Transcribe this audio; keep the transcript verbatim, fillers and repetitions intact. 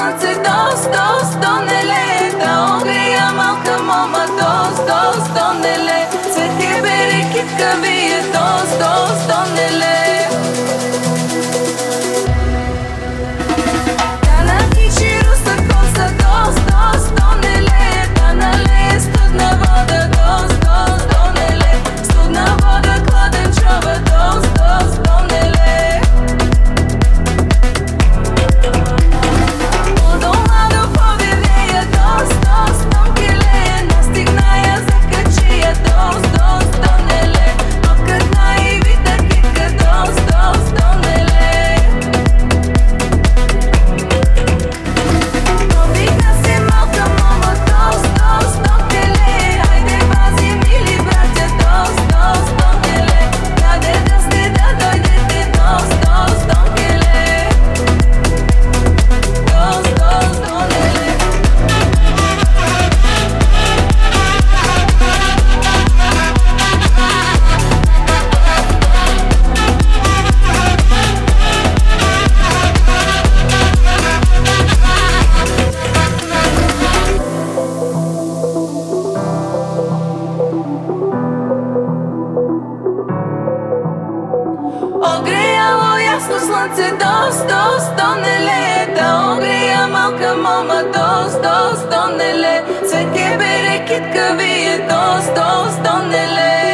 слънце, дост, дост, то не ле. Да огрея малка мома, дост, дост, то не ле. Цвети бери китка вие, дост, дост, то не ле. Да натичи руса коса, дост, дост, то не ле. Да налее студна вода, дост, дост, то не ле. Студна вода, кладен чова, дост, дост, то не ле. От дома до повивея, дост, дост, тонки ле. Настигна я закачия, дост, дост, то не ле. Откътна и вида китка, дост, дост, то не ле. Повикна се малка мома, дост, дост, тонки ле. Хайде пази, мили братя, дост, дост, то не ле. Къде да сте да дойдете, дост, дост, тонки ле. Дост, дост, то не ле. Огреяло ясно слънце, дост, дост, то не ле. Да огрея малка мома, дост, дост, то не ле. Цветке бере китка вие, дост, дост, то не ле.